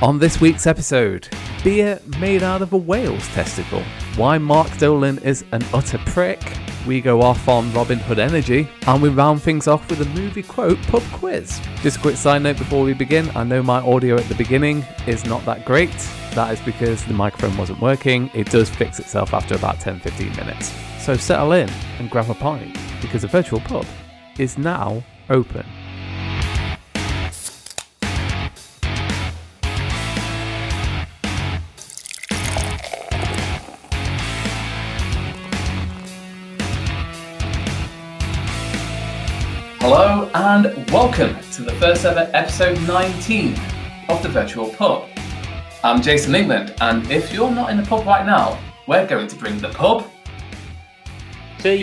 On this week's episode, beer made out of a whale's testicle, why Mark Dolan is an utter prick, we go off on Robin Hood Energy, and we round things off with a movie quote pub quiz. Just a quick side note before we begin, I know my audio at the beginning is not that great. That is because the microphone wasn't working. It does fix itself after about 10-15 minutes. So settle in and grab a pint, because the virtual pub is now open. Hello and welcome to the first ever episode 19 of the Virtual Pub. I'm Jason England, and if you're not in the pub right now, we're going to bring the pub to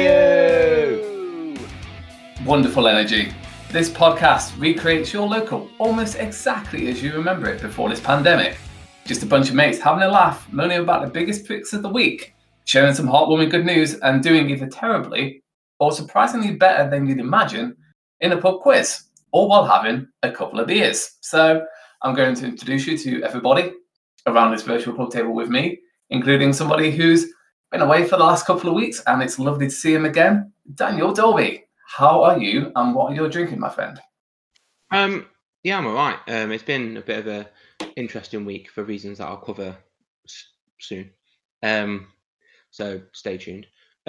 you. Wonderful energy. This podcast recreates your local almost exactly as you remember it before this pandemic. Just a bunch of mates having a laugh, moaning about the biggest picks of the week, sharing some heartwarming good news, and doing either terribly or surprisingly better than you'd imagine in a pub quiz, all while having a couple of beers. So I'm going to introduce you to everybody around this virtual pub table with me, including somebody who's been away for the last couple of weeks, and it's lovely to see him again. Daniel Dolby, how are you and what are you drinking, my friend? Yeah, I'm all right. It's been a bit of a interesting week for reasons that I'll cover soon. So stay tuned.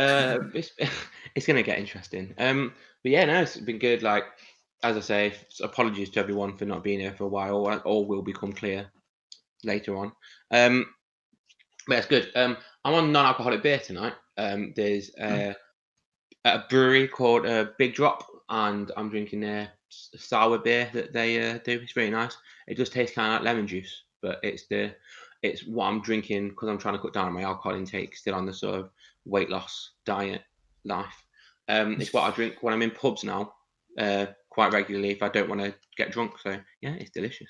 It's going to get interesting. But yeah, no, it's been good. Like, as I say, apologies to everyone for not being here for a while. All will become clear later on. But it's good. I'm on non-alcoholic beer tonight. There's a brewery called Big Drop, and I'm drinking their sour beer that they do. It's really nice. It does taste kind of like lemon juice, but it's what I'm drinking because I'm trying to cut down on my alcohol intake, still on the sort of weight loss diet life. It's what I drink when I'm in pubs now, quite regularly if I don't want to get drunk. So yeah, it's delicious.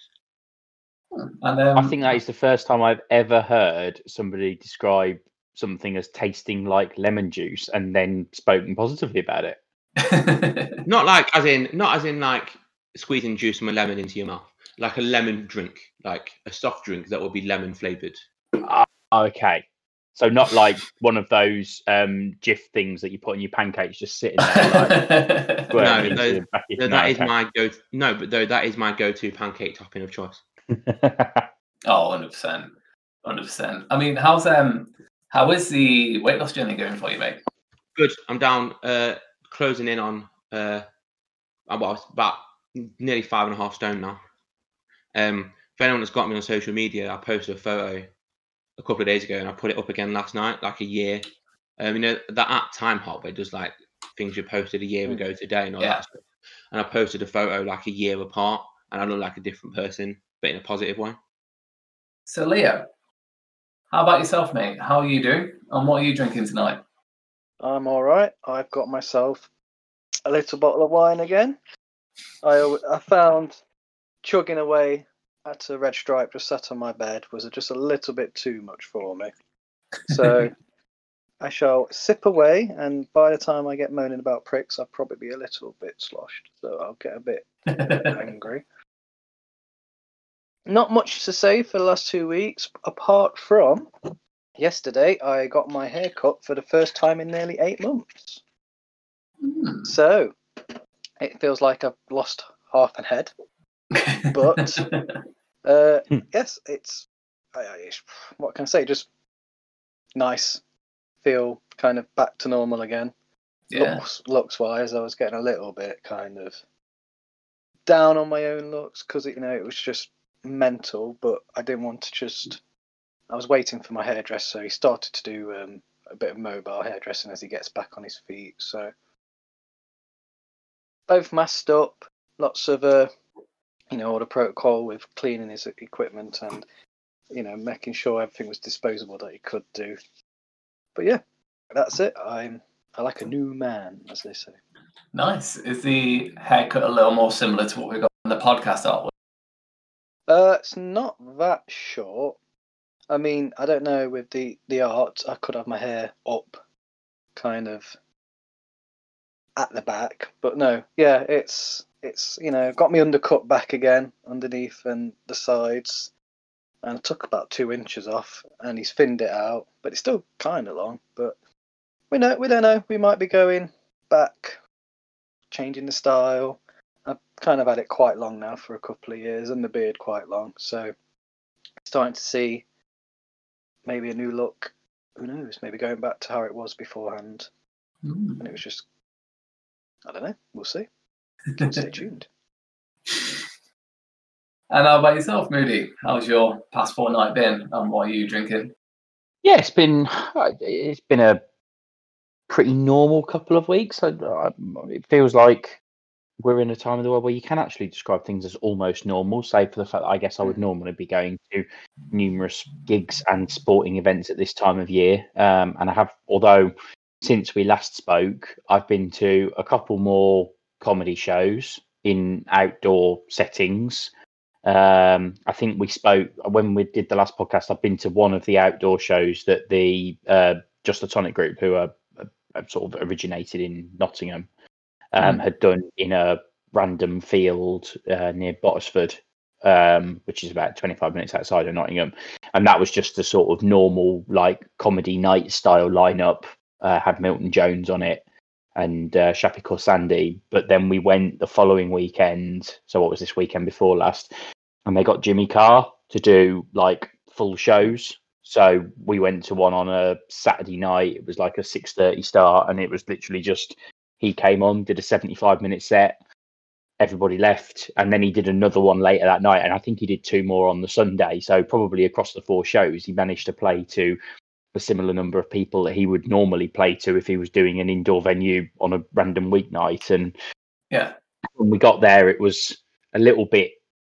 And I think that is the first time I've ever heard somebody describe something as tasting like lemon juice and then spoken positively about it. Not as in like squeezing juice from a lemon into your mouth, like a lemon drink, like a soft drink that will be lemon flavored. Okay, so not like one of those Jif things that you put in your pancakes, just sitting there. Like, that is my go-to. No, but though that is my go-to pancake topping of choice. Oh, 100%. I mean, how is the weight loss journey going for you, mate? Good. I'm down, closing in on about nearly 5.5 stone now. If anyone has got me on social media, I posted a photo a couple of days ago and I put it up again last night, like a year. You know, that app Time Hop, it does like things you posted a year ago today and all that stuff. And I posted a photo like a year apart and I look like a different person, but in a positive way. So Leo, how about yourself, mate? How are you doing? And what are you drinking tonight? I'm all right. I've got myself a little bottle of wine again. I found chugging away at a Red Stripe just sat on my bed was just a little bit too much for me. So I shall sip away, and by the time I get moaning about pricks, I'll probably be a little bit sloshed. So I'll get a bit angry. Not much to say for the last 2 weeks, apart from yesterday I got my hair cut for the first time in nearly 8 months. So it feels like I've lost half an head. But yes, it's what can I say? Just nice, feel kind of back to normal again. Yeah. Looks wise, I was getting a little bit kind of down on my own looks because it was just mental. But I didn't want to just. I was waiting for my hairdresser. He started to do a bit of mobile hairdressing as he gets back on his feet. So both masked up, lots of all the protocol with cleaning his equipment and making sure everything was disposable that he could do. But yeah, that's it. I like a new man, as they say. Nice. Is the haircut a little more similar to what we got on the podcast artwork? It's not that short. I mean, I don't know, with the art, I could have my hair up kind of at the back, but no, yeah, it's It's, got me undercut back again, underneath and the sides. And I took about 2 inches off, and he's thinned it out. But it's still kind of long. But we don't know. We might be going back, changing the style. I've kind of had it quite long now for a couple of years, and the beard quite long. So starting to see maybe a new look. Who knows? Maybe going back to how it was beforehand. And it was just, I don't know. We'll see. Stay tuned. And how about yourself, Moody? How's your past fortnight been, and what are you drinking? Yeah, it's been a pretty normal couple of weeks. It feels like we're in a time of the world where you can actually describe things as almost normal, save for the fact that I guess I would normally be going to numerous gigs and sporting events at this time of year. And I have, although since we last spoke, I've been to a couple more comedy shows in outdoor settings. I think we spoke when we did the last podcast. I've been to one of the outdoor shows that the Just a Tonic group, who are sort of originated in Nottingham, had done in a random field near Bottisford, which is about 25 minutes outside of Nottingham. And that was just a sort of normal, like, comedy night style lineup. Had Milton Jones on it and Shappy Korsandi. But then we went the following weekend. So what was this weekend before last? And they got Jimmy Carr to do like full shows. So we went to one on a Saturday night. It was like a 6:30 start, and it was literally just he came on, did a 75-minute set, everybody left, and then he did another one later that night, and I think he did 2 more on the Sunday. So probably across the 4 shows, he managed to play to a similar number of people that he would normally play to if he was doing an indoor venue on a random weeknight. And when we got there, it was a little bit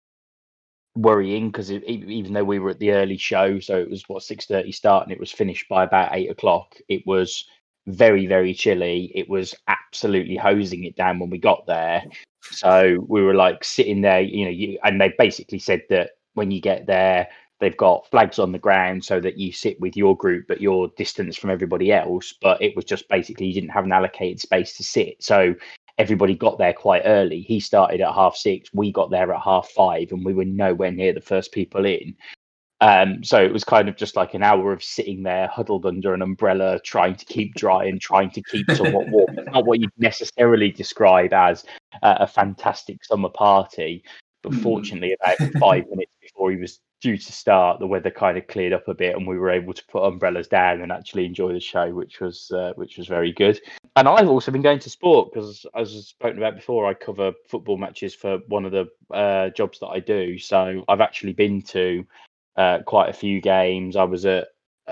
worrying because even though we were at the early show, so it was 6:30 start, and it was finished by about 8 o'clock, it was very, very chilly. It was absolutely hosing it down when we got there. So we were like sitting there, and they basically said that when you get there, they've got flags on the ground so that you sit with your group, but you're distanced from everybody else. But it was just basically you didn't have an allocated space to sit. So everybody got there quite early. He started at 6:30. We got there at 5:30, and we were nowhere near the first people in. So it was kind of just like an hour of sitting there huddled under an umbrella, trying to keep dry and trying to keep somewhat warm. It's not what you'd necessarily describe as a fantastic summer party. But fortunately, about 5 minutes before he was due to start, the weather kind of cleared up a bit, and we were able to put umbrellas down and actually enjoy the show, which was very good. And I've also been going to sport because, as I've spoken about before, I cover football matches for one of the jobs that I do. So I've actually been to quite a few games. I was at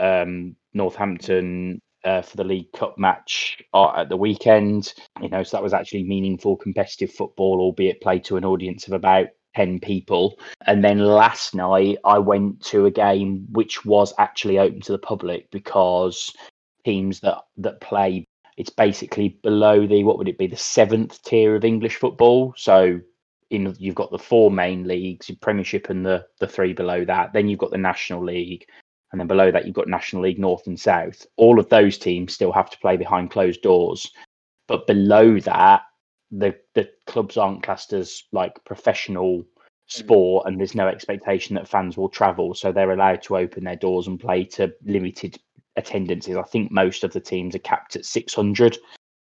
Northampton for the League Cup match at the weekend. So that was actually meaningful competitive football, albeit played to an audience of about 10 people. And then last night I went to a game which was actually open to the public because teams that play, it's basically below the 7th tier of English football. So you've got the 4 main leagues, your Premiership and the 3 below that. Then you've got the National League, and then below that you've got National League North and South. All of those teams still have to play behind closed doors, but below that, the clubs aren't classed as like professional sport, and there's no expectation that fans will travel, so they're allowed to open their doors and play to limited attendances. I think most of the teams are capped at 600.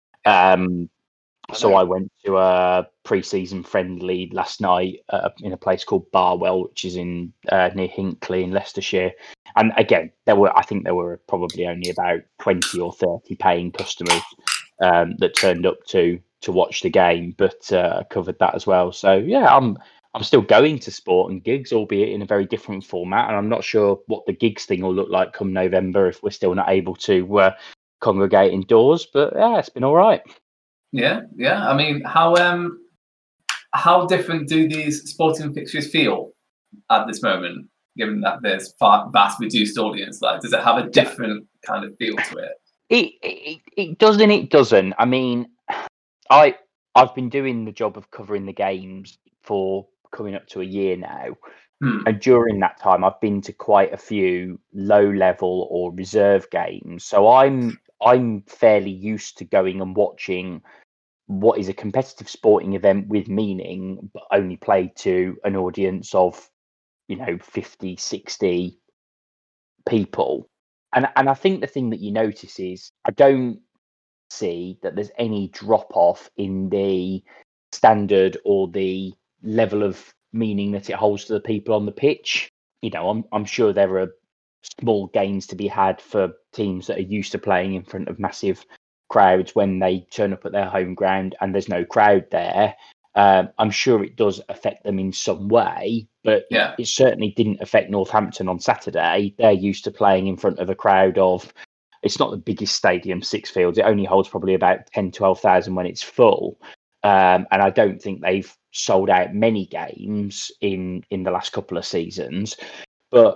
So I went to a pre-season friendly last night in a place called Barwell, which is in near Hinckley in Leicestershire. And again, there were probably only about 20 or 30 paying customers that turned up to watch the game, but I covered that as well. So yeah, I'm still going to sport and gigs, albeit in a very different format. And I'm not sure what the gigs thing will look like come November if we're still not able to congregate indoors. But yeah, it's been all right. Yeah. I mean, how different do these sporting fixtures feel at this moment, given that there's vast reduced audience? Like, does it have a different kind of feel to it? It does and it doesn't. I mean, I've been doing the job of covering the games for coming up to a year now. And during that time, I've been to quite a few low-level or reserve games. So I'm fairly used to going and watching what is a competitive sporting event with meaning, but only played to an audience of, 50, 60 people. And I think the thing that you notice is I don't see that there's any drop off in the standard or the level of meaning that it holds to the people on the pitch. I'm sure there are small gains to be had for teams that are used to playing in front of massive crowds when they turn up at their home ground and there's no crowd there. I'm sure it does affect them in some way, but it certainly didn't affect Northampton on Saturday. They're used to playing in front of a crowd of, it's not the biggest stadium, Sixfields. It only holds probably about 10, 12,000 when it's full. And I don't think they've sold out many games in the last couple of seasons. But,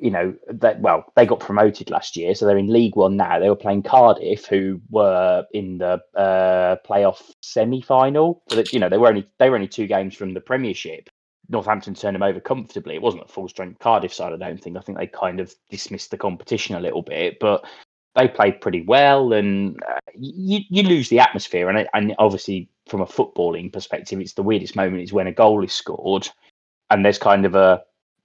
they got promoted last year, so they're in League One now. They were playing Cardiff, who were in the playoff semi-final. So that, they were only 2 games from the Premiership. Northampton turned them over comfortably. It wasn't a full-strength Cardiff side, I don't think. I think they kind of dismissed the competition a little bit, but they played pretty well, and you lose the atmosphere. And obviously, from a footballing perspective, it's the weirdest moment is when a goal is scored, and there's kind of a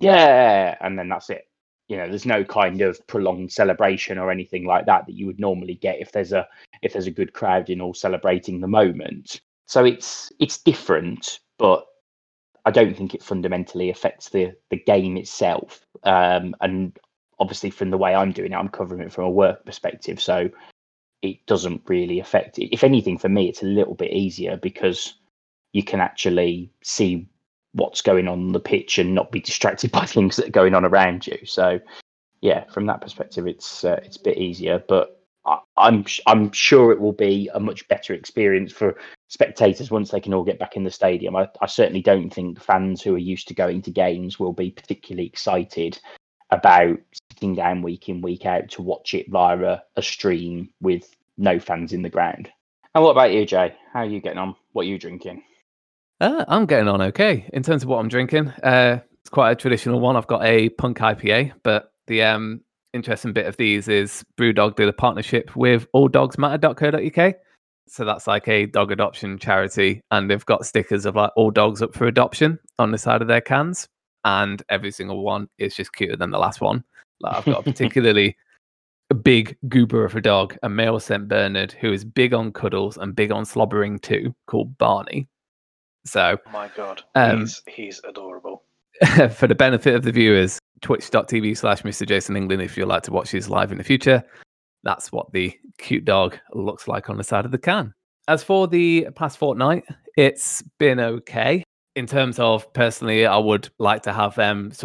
and then that's it. There's no kind of prolonged celebration or anything like that you would normally get if there's a good crowd in all celebrating the moment. So it's different, but I don't think it fundamentally affects the game itself. And obviously, from the way I'm doing it, I'm covering it from a work perspective, so it doesn't really affect it. If anything, for me, it's a little bit easier because you can actually see what's going on the pitch and not be distracted by things that are going on around you. So, yeah, from that perspective, it's a bit easier. But I'm sure it will be a much better experience for spectators once they can all get back in the stadium. I certainly don't think fans who are used to going to games will be particularly excited about sitting down week in, week out to watch it via a stream with no fans in the ground. And what about you, Jay? How are you getting on? What are you drinking? I'm getting on okay in terms of what I'm drinking. It's quite a traditional one. I've got a Punk IPA, but the interesting bit of these is Brewdog did a partnership with alldogsmatter.co.uk. So that's like a dog adoption charity, and they've got stickers of like all dogs up for adoption on the side of their cans, and every single one is just cuter than the last one. Like I've got a particularly big goober of a dog, a male St. Bernard, who is big on cuddles and big on slobbering too, called Barney. So, oh my God, he's adorable. For the benefit of the viewers, twitch.tv/Mr. Jason England, if you'd like to watch these live in the future, that's what the cute dog looks like on the side of the can. As for the past fortnight, it's been okay. In terms of personally, I would like to have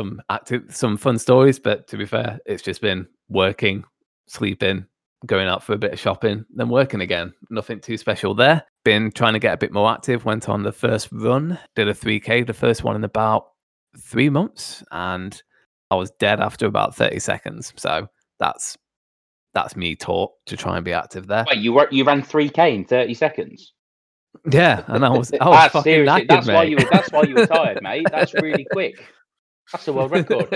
some fun stories, but to be fair, it's just been working, sleeping, going out for a bit of shopping, then working again. Nothing too special there. Been trying to get a bit more active. Went on the first run, did a 3K, the first one in about 3 months, and I was dead after about 30 seconds. So that's me taught to try and be active there. Wait, you ran 3K in 30 seconds? Yeah, and I was fucking knackered, that's mate. why you were tired, mate. That's really quick. That's a world record.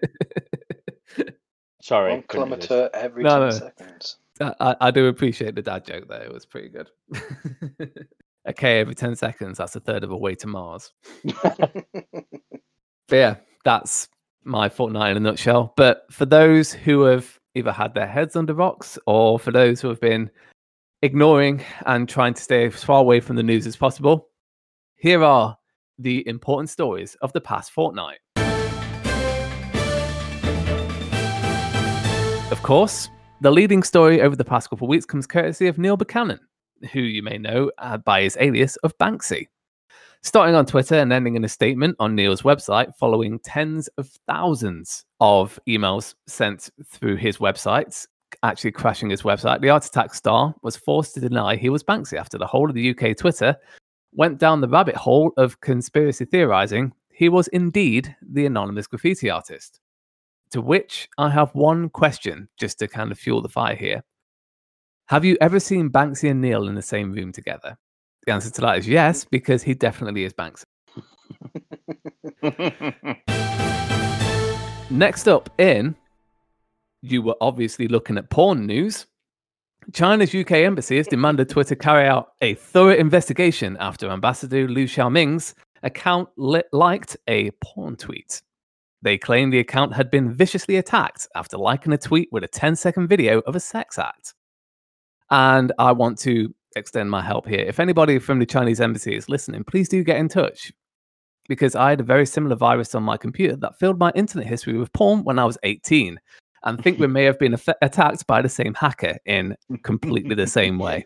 Sorry. 1 kilometre every 10 seconds. I do appreciate the dad joke there. It was pretty good. Okay, every 10 seconds, that's a third of a way to Mars. But yeah, that's my fortnight in a nutshell. But for those who have either had their heads under rocks or for those who have been ignoring and trying to stay as far away from the news as possible, here are the important stories of the past fortnight. Of course, the leading story over the past couple of weeks comes courtesy of Neil Buchanan, who you may know by his alias of Banksy. Starting on Twitter and ending in a statement on Neil's website following tens of thousands of emails sent through his websites, actually crashing his website, the Art Attack star was forced to deny he was Banksy after the whole of the UK Twitter went down the rabbit hole of conspiracy theorizing he was indeed the anonymous graffiti artist. To which I have one question just to kind of fuel the fire here. Have you ever seen Banksy and Neil in the same room together? The answer to that is yes, because he definitely is Banksy. Next up in, you were obviously looking at porn news. China's UK embassy has demanded Twitter carry out a thorough investigation after Ambassador Liu Xiaoming's account liked a porn tweet. They claim the account had been viciously attacked after liking a tweet with a 10-second video of a sex act. And I want to extend my help here. If anybody from the Chinese embassy is listening, please do get in touch. Because I had a very similar virus on my computer that filled my internet history with porn when I was 18. And think we may have been attacked by the same hacker in completely the same way.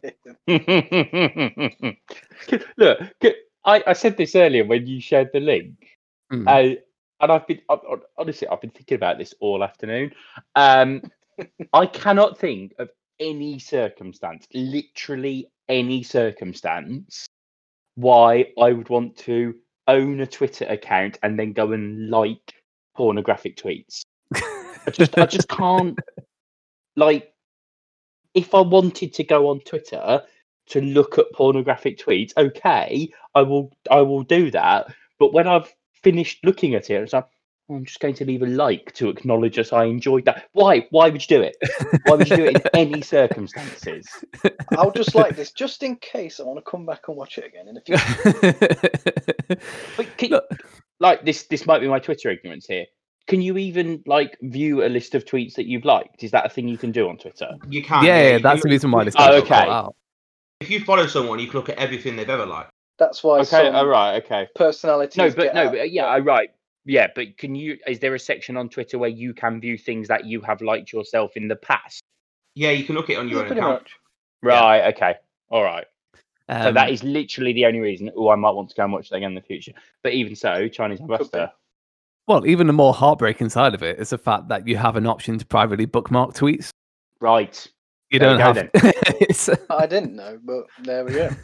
Look, I said this earlier when you shared the link. And I've been thinking about this all afternoon. I cannot think of any circumstance, literally any circumstance, why I would want to own a Twitter account and then go and like pornographic tweets. I just can't. Like, if I wanted to go on Twitter to look at pornographic tweets, okay, I will do that. But when I've finished looking at it, it's like, I'm just going to leave a like to acknowledge that I enjoyed that. Why? Why would you do it? Why would you do it in any circumstances? I'll just like this, just in case I want to come back and watch it again in a few. But this might be my Twitter ignorance here. Can you even like view a list of tweets that you've liked? Is that a thing you can do on Twitter? You can. Yeah, that's the reason why this. Okay. If you follow someone, you can look at everything they've ever liked. That's why. Okay. All right. Okay. Personalities. Right. Yeah, but is there a section on Twitter where you can view things that you have liked yourself in the past? Yeah, you can look at it on your own pretty account. much. Right. Yeah. Okay. All right. So Um, that is literally the only reason. Oh, I might want to go and watch that again in the future. But even so, Chinese ambassador. Well, even the more heartbreaking side of it is the fact that you have an option to privately bookmark tweets. Right. You There don't we have. go It's- I didn't know, but there we go.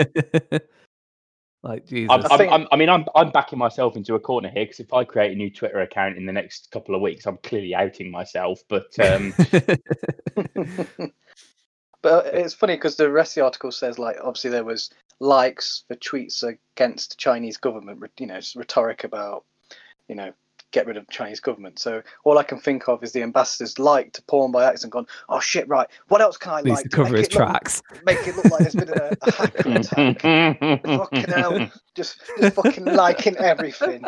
Like Jesus. I'm backing myself into a corner here because if I create a new Twitter account in the next couple of weeks, I'm clearly outing myself. But But it's funny because the rest of the article says, like, obviously there was likes for tweets against the Chinese government, it's rhetoric about, get rid of the Chinese government. So all I can think of is the ambassadors liked porn by accident, gone, oh shit, right, what else can I Needs like to cover his tracks. Make it look like there's been a hacker attack. Fucking hell, just fucking liking everything.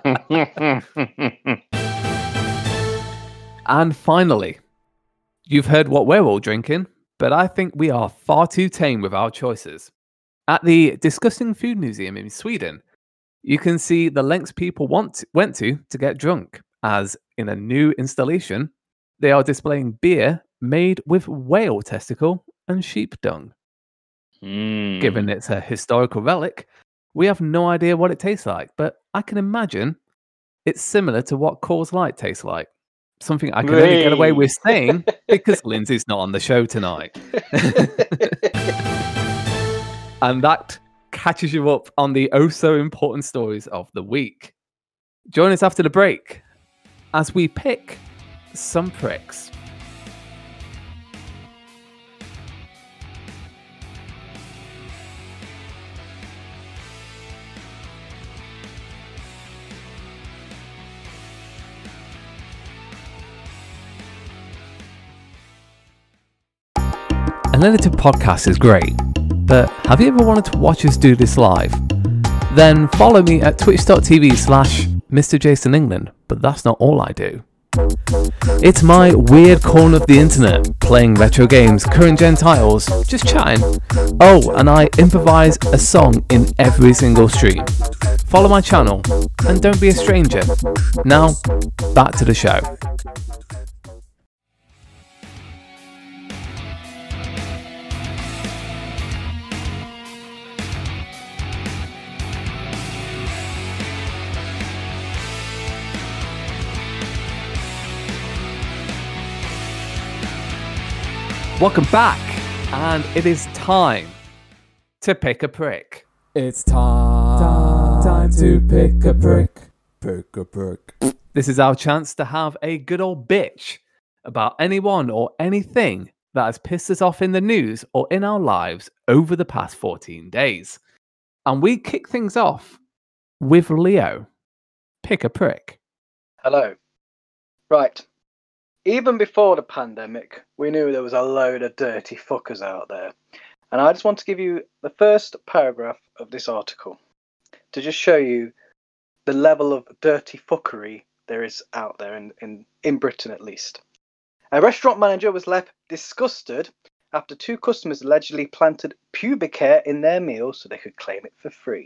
And finally, you've heard what we're all drinking, but I think we are far too tame with our choices. At the Disgusting Food Museum in Sweden, you can see the lengths people went to get drunk, as in a new installation, they are displaying beer made with whale testicle and sheep dung. Given it's a historical relic, we have no idea what it tastes like, but I can imagine it's similar to what Coors Light tastes like. Something I can only get away with saying because Lindsay's not on the show tonight. And that catches you up on the oh-so-important stories of the week. Join us after the break as we pick some pricks. An edited podcast is great, but have you ever wanted to watch us do this live? Then follow me at twitch.tv/Mr. Jason England, but that's not all I do. It's my weird corner of the internet, playing retro games, current gen titles, just chatting. Oh, and I improvise a song in every single stream. Follow my channel, and don't be a stranger. Now, back to the show. Welcome back, and it is time to pick a prick. It's time to pick a prick. Pick a prick. This is our chance to have a good old bitch about anyone or anything that has pissed us off in the news or in our lives over the past 14 days. And we kick things off with Leo. Pick a prick. Hello. Right. even before the pandemic, we knew there was a load of dirty fuckers out there. And I just want to give you the first paragraph of this article to just show you the level of dirty fuckery there is out there in Britain, at least. A restaurant manager was left disgusted after 2 customers allegedly planted pubic hair in their meal so they could claim it for free.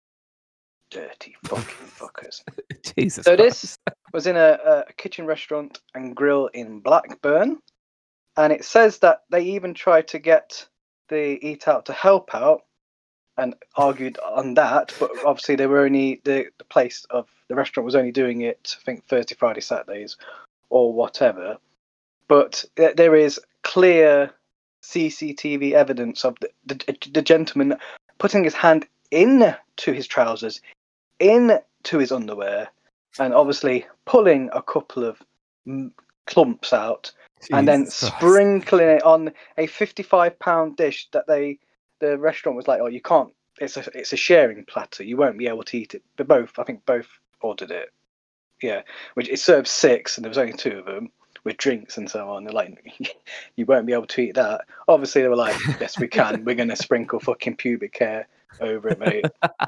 Dirty fucking fuckers. Jesus So Christ. this was in a kitchen restaurant and grill in Blackburn, and it says that they even tried to get the Eat Out to help out and argued on that, but obviously they were only the place of the restaurant was only doing it, I think, Thursday, Friday, Saturdays, or whatever. But there is clear CCTV evidence of the gentleman putting his hand into his trousers, into his underwear, and obviously pulling a couple of clumps out, and then Jesus Christ. sprinkling it on a £55 dish that the restaurant was like, oh, you can't. It's a sharing platter. You won't be able to eat it. But I think both ordered it. Yeah, which it served 6, and there was only 2 of them with drinks and so on. They're like, you won't be able to eat that. Obviously, they were like, yes, we can. We're going to sprinkle fucking pubic hair over it, mate.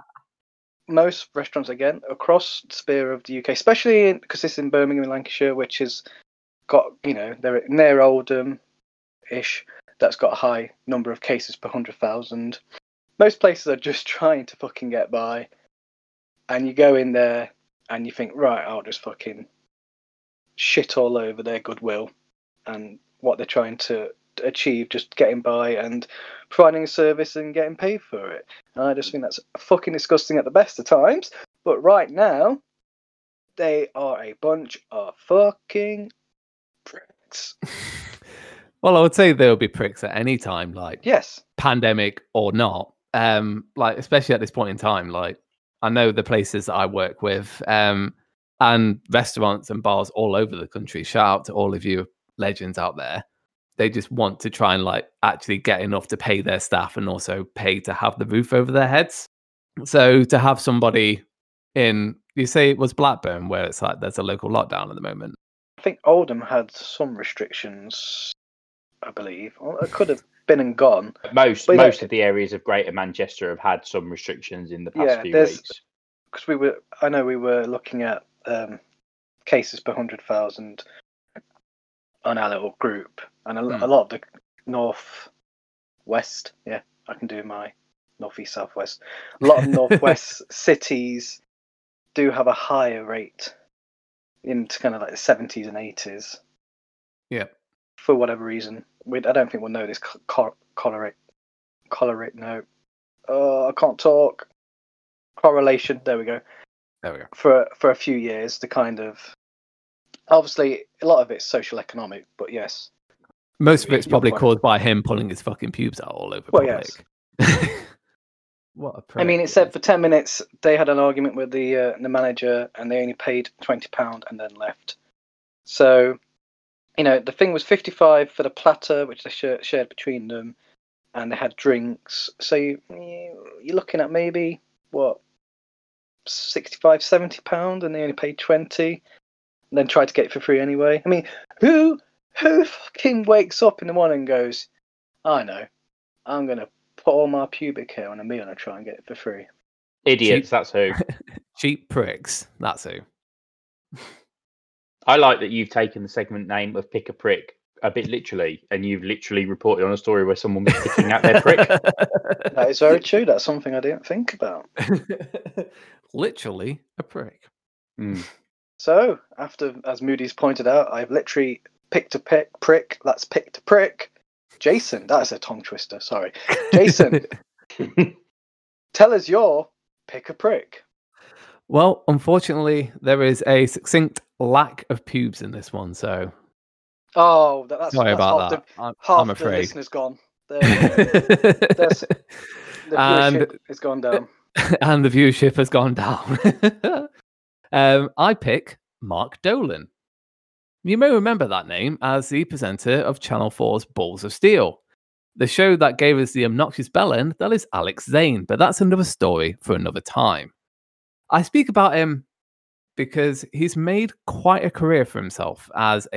Most restaurants, again, across the sphere of the UK, especially because this is in Birmingham and Lancashire, which has got, they're near Oldham-ish, that's got a high number of cases per 100,000. Most places are just trying to fucking get by, and you go in there and you think, right, I'll just fucking shit all over their goodwill and what they're trying to achieve, just getting by and providing a service and getting paid for it. And I just think that's fucking disgusting at the best of times. But right now, they are a bunch of fucking pricks. Well, I would say there'll be pricks at any time, like Yes. pandemic or not. Like especially at this point in time, like I know the places that I work with, and restaurants and bars all over the country. Shout out to all of you legends out there. They just want to try and like actually get enough to pay their staff and also pay to have the roof over their heads. So to have somebody in, you say it was Blackburn, where it's like there's a local lockdown at the moment. I think Oldham had some restrictions, I believe. Well, it could have been and gone. Most But, of the areas of Greater Manchester have had some restrictions in the past few weeks. Because I know we were looking at cases per 100,000 on our little group, and a lot of the northwest, yeah, I can do my northeast, southwest. A lot of northwest cities do have a higher rate into kind of like the 70s and 80s. Yeah. For whatever reason, I don't think we'll know this correlate. No, I can't talk. Correlation. There we go. There we go. For a few years, the kind of obviously a lot of it's social economic, but yes, Most of it's probably You're caused by him pulling his fucking pubes out all over Well, public. What a prick. I mean, it said for 10 minutes they had an argument with the manager, and they only paid £20 and then left. So, the thing was 55 for the platter, which they shared between them, and they had drinks. So you're looking at maybe what, £65, £70, and they only paid 20, and then tried to get it for free anyway. I mean, who fucking wakes up in the morning and goes, I know, I'm gonna put all my pubic hair on a meal and try and get it for free? Idiots, that's who. Cheap pricks. That's who. I like that you've taken the segment name of Pick a Prick a bit literally, and you've literally reported on a story where someone was picking at their prick. That is very true. That's something I didn't think about. Literally a prick. Mm. So, as Moody's pointed out, I've literally picked a prick. That's picked a prick. Jason, that is a tongue twister. Sorry. Jason, tell us your pick a prick. Well, unfortunately, there is a succinct lack of pubes in this one, so Oh, that's sorry that's about half that. half I'm the afraid. listeners gone. The And- viewership has gone down. And the viewership has gone down. I pick Mark Dolan. You may remember that name as the presenter of Channel 4's Balls of Steel, the show that gave us the obnoxious bellend that is Alex Zane, but that's another story for another time. I speak about him because he's made quite a career for himself as a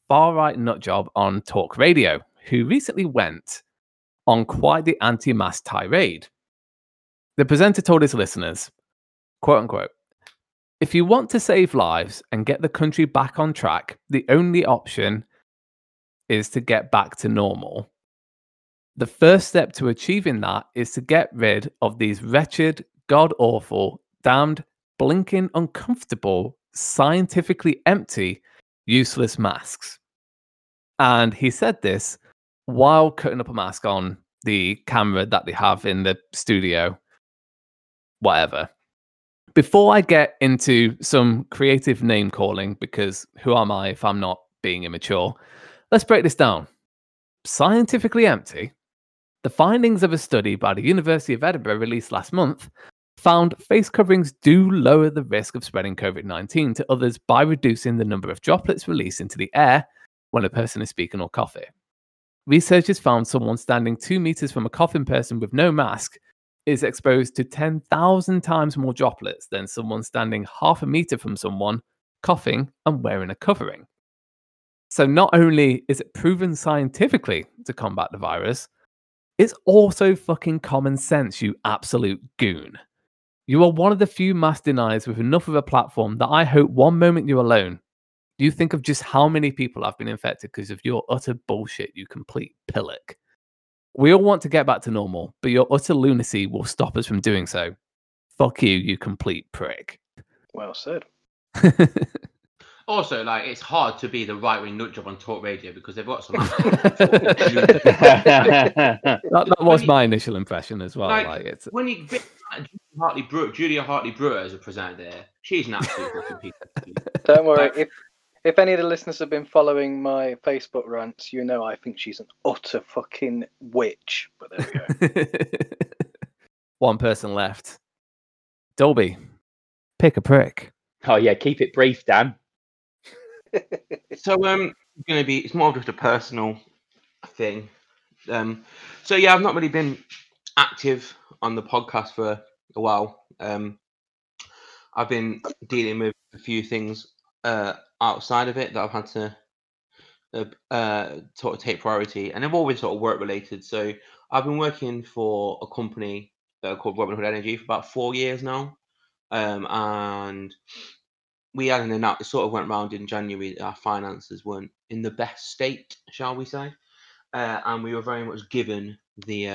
far-right nutjob on Talk Radio, who recently went on quite the anti-mask tirade. The presenter told his listeners, quote unquote, "If you want to save lives and get the country back on track, the only option is to get back to normal. The first step to achieving that is to get rid of these wretched, god-awful, damned, blinking, uncomfortable, scientifically empty, useless masks." And he said this while cutting up a mask on the camera that they have in the studio, whatever. Before I get into some creative name calling, because who am I if I'm not being immature, let's break this down. Scientifically empty. The findings of a study by the University of Edinburgh released last month found face coverings do lower the risk of spreading COVID-19 to others by reducing the number of droplets released into the air when a person is speaking or coughing. Researchers found someone standing 2 meters from a coughing person with no mask is exposed to 10,000 times more droplets than someone standing half a meter from someone coughing and wearing a covering. So not only is it proven scientifically to combat the virus, it's also fucking common sense, you absolute goon. You are one of the few mask deniers with enough of a platform that I hope one moment you're alone, you think of just how many people have been infected because of your utter bullshit, you complete pillock. We all want to get back to normal, but your utter lunacy will stop us from doing so. Fuck you, you complete prick. Well said. Also, like, it's hard to be the right-wing nutjob on Talk Radio because they've got some. that was my initial impression as well. Like, it's when you get Julia Hartley-Brewer as a presenter, she's an absolute fucking piece of shit. Don't worry. If any of the listeners have been following my Facebook rants, you know I think she's an utter fucking witch. But there we go. One person left. Dolby, pick a prick. Oh yeah, keep it brief, Dan. So it's more of just a personal thing. So yeah, I've not really been active on the podcast for a while. I've been dealing with a few things outside of it that I've had to sort of take priority, and they've always sort of work related. So I've been working for a company called Robin Hood Energy for about 4 years now, and we had it sort of went round in January that our finances weren't in the best state, shall we say, and we were very much given the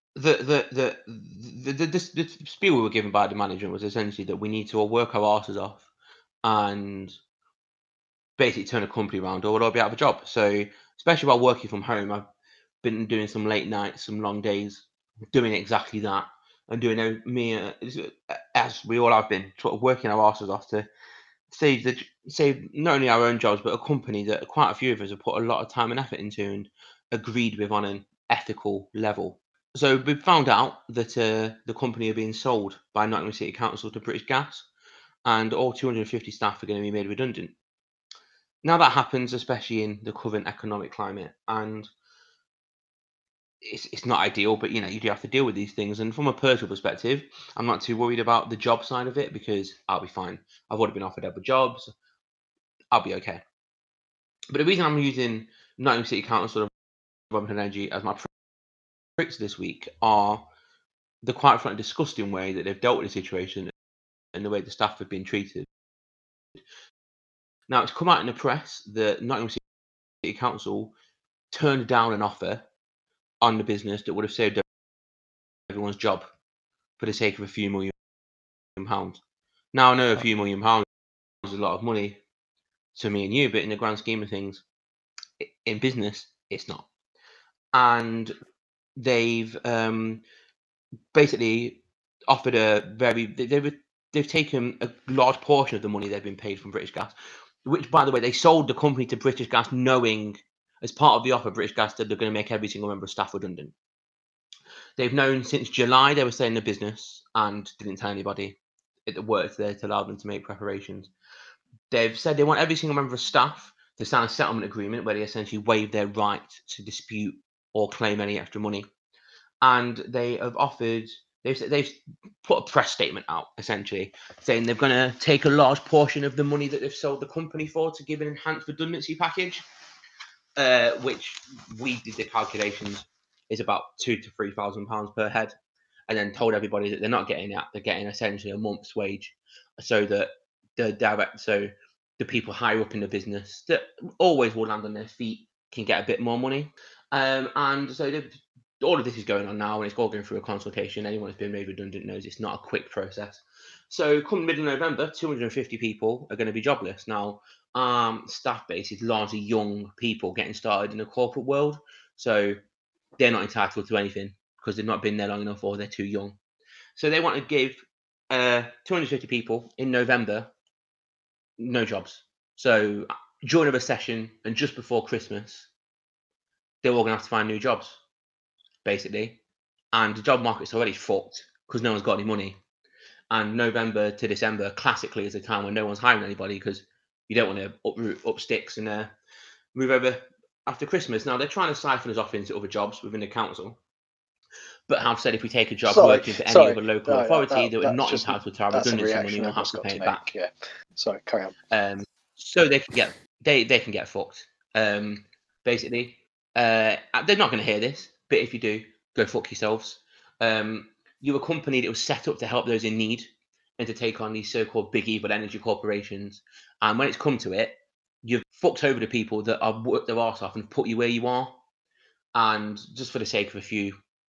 spiel we were given by the management was essentially that we need to all work our asses off and basically turn a company around, or I'll be out of a job. So, especially while working from home, I've been doing some late nights, some long days, doing exactly that, and doing as we all have been, sort of working our asses off to save not only our own jobs, but a company that quite a few of us have put a lot of time and effort into and agreed with on an ethical level. So we found out that the company are being sold by Nottingham City Council to British Gas, and all 250 staff are going to be made redundant. Now that happens, especially in the current economic climate, and it's not ideal, but you do have to deal with these things. And from a personal perspective, I'm not too worried about the job side of it because I'll be fine. I've already been offered other jobs. I'll be okay. But the reason I'm using Nottingham City Council and Robin Hood Energy as my pricks this week are the quite frankly disgusting way that they've dealt with the situation and the way the staff have been treated. Now, it's come out in the press that Nottingham City Council turned down an offer on the business that would have saved everyone's job for the sake of a few £1 million. Now, I know a few £1 million is a lot of money to me and you, but in the grand scheme of things, in business, it's not. And they've basically offered they've taken a large portion of the money they've been paid from British Gas, which, by the way, they sold the company to British Gas knowing, as part of the offer, British Gas said they're going to make every single member of staff redundant. They've known since July they were staying in the business and didn't tell anybody. It worked there to allow them to make preparations. They've said they want every single member of staff to sign a settlement agreement where they essentially waive their right to dispute or claim any extra money. And they have offered, they've put a press statement out, essentially, saying they're going to take a large portion of the money that they've sold the company for to give an enhanced redundancy package. which we did the calculations is about £2,000 to £3,000 per head, and then told everybody that they're not getting that; they're getting essentially a month's wage, so that the people higher up in the business that always will land on their feet can get a bit more money. And so all of this is going on now, and it's all going through a consultation. Anyone who's been made redundant knows it's not a quick process. So come middle of November, 250 people are going to be jobless. Now, staff base is largely young people getting started in the corporate world. So they're not entitled to anything because they've not been there long enough or they're too young. So they want to give 250 people in November no jobs. So during a recession and just before Christmas, they're all going to have to find new jobs, basically. And the job market's already fucked because no one's got any money. And November to December classically is a time when no one's hiring anybody because you don't want to uproot up sticks and move over after Christmas. Now, they're trying to siphon us off into other jobs within the council. But have said if we take a job working for any other local authority that we're not entitled to our redundancy money, we'll have to pay it back. Yeah. Sorry, carry on. So they can get they can get fucked. Basically. They're not going to hear this, but if you do, go fuck yourselves. You're a company that was set up to help those in need and to take on these so-called big evil energy corporations. And when it's come to it, you've fucked over the people that have worked their arse off and put you where you are. And just for the sake of a few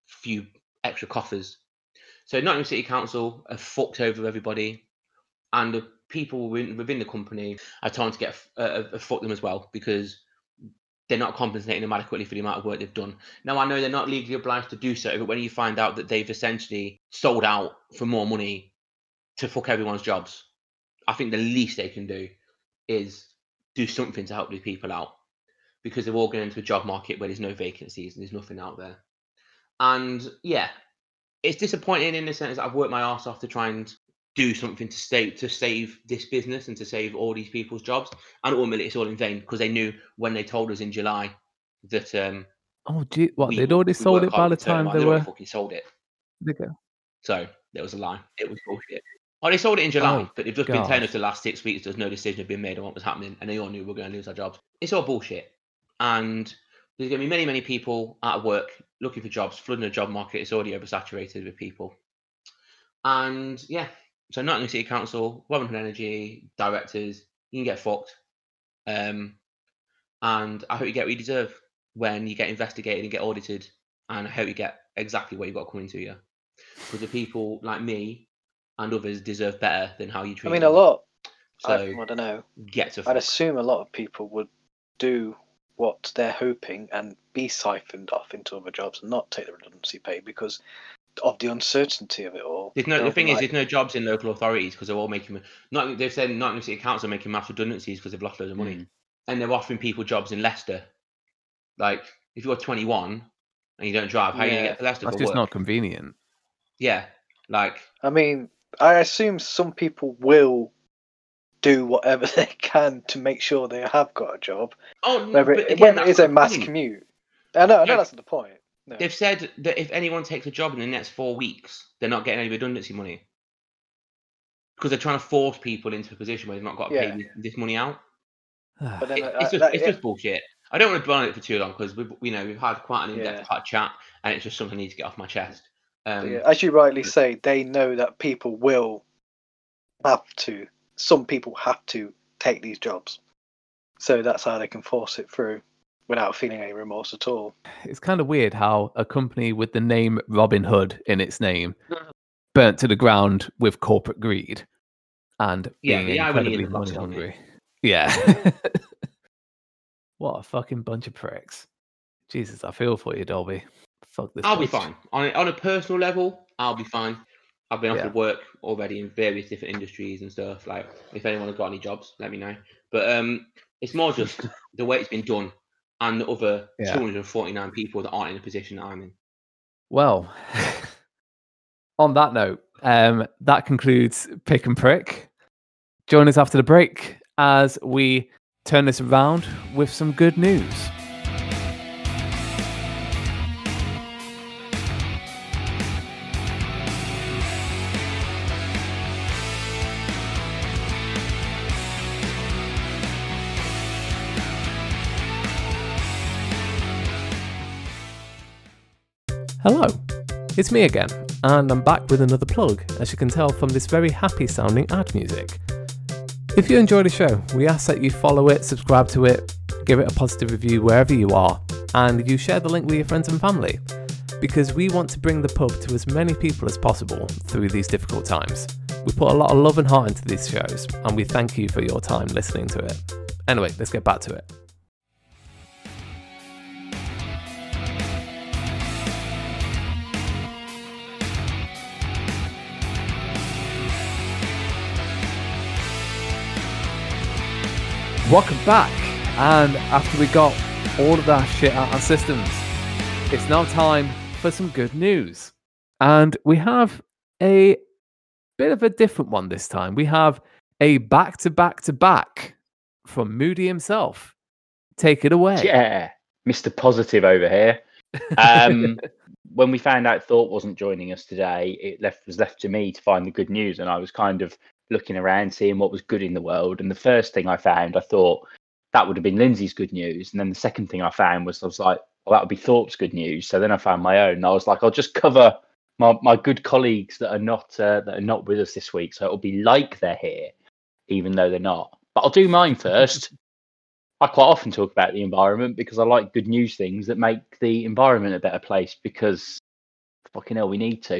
extra coffers. So Nottingham City Council have fucked over everybody, and the people within the company are trying to get fuck them as well because they're not compensating them adequately for the amount of work they've done. Now, I know they're not legally obliged to do so, but when you find out that they've essentially sold out for more money to fuck everyone's jobs, I think the least they can do is do something to help these people out, because they're all going into a job market where there's no vacancies and there's nothing out there. And yeah, it's disappointing in the sense that I've worked my arse off to try and do something to save this business and to save all these people's jobs, and ultimately it's all in vain because they knew when they told us in July that they'd already sold it by the time they were fucking sold it. Okay. So there was a lie. It was bullshit. Oh, they sold it in July, but they've just been telling us the last 6 weeks there's no decision had been made on what was happening, and they all knew we were going to lose our jobs. It's all bullshit, and there's going to be many people out of work looking for jobs, flooding the job market. It's already oversaturated with people, and yeah. So Nottingham City Council, Robin Hood Energy, directors, you can get fucked. And I hope you get what you deserve when you get investigated and get audited. And I hope you get exactly what you've got coming to you. Because the people like me and others deserve better than how you treat them. I mean, a lot. So I don't know. Get to fuck. I'd assume a lot of people would do what they're hoping and be siphoned off into other jobs and not take the redundancy pay because of the uncertainty of it all. The thing is, there's no jobs in local authorities because they're all making. They've said Nottingham City Council are making mass redundancies because they've lost loads of money, and they're offering people jobs in Leicester. Like, if you're 21 and you don't drive, how are you gonna get to Leicester? That's for just work? not convenient. Yeah, like. I mean, I assume some people will do whatever they can to make sure they have got a job. Oh, whether it is a mass commute. I know that's not the point. No. They've said that if anyone takes a job in the next 4 weeks, they're not getting any redundancy money because they're trying to force people into a position where they've not got to pay this money out. But then it's just bullshit. I don't want to dwell on it for too long because we've had quite an in-depth chat, and it's just something I need to get off my chest. As you rightly say, they know that people will have to. Some people have to take these jobs, so that's how they can force it through without feeling any remorse at all. It's kind of weird how a company with the name Robin Hood in its name burnt to the ground with corporate greed and being incredibly money hungry. Yeah. What a fucking bunch of pricks. Jesus, I feel for you, Dolby. Fuck this. I'll be fine. On a personal level, I'll be fine. I've been offered work already in various different industries and stuff. Like, if anyone has got any jobs, let me know. But it's more just the way it's been done and the other 249 people that aren't in the position that I'm in. Well, on that note, that concludes Pick and Prick. Join us after the break as we turn this around with some good news. Hello, it's me again, and I'm back with another plug, as you can tell from this very happy sounding ad music. If you enjoy the show, we ask that you follow it, subscribe to it, give it a positive review wherever you are, and you share the link with your friends and family, because we want to bring the pub to as many people as possible through these difficult times. We put a lot of love and heart into these shows, and we thank you for your time listening to it. Anyway, let's get back to it. Welcome back, and after we got all of that shit out of our systems, it's now time for some good news. And we have a bit of a different one this time. We have a back-to-back-to-back from Moody himself. Take it away. Yeah, Mr. Positive over here. When we found out Thorpe wasn't joining us today, it was left to me to find the good news, and I was kind of looking around, seeing what was good in the world. And the first thing I found, I thought that would have been Lindsay's good news. And then the second thing I found was, I was like, well, that would be Thorpe's good news. So then I found my own. And I was like, I'll just cover my good colleagues that are not with us this week. So it'll be like they're here, even though they're not. But I'll do mine first. I quite often talk about the environment because I like good news things that make the environment a better place, because fucking hell, we need to.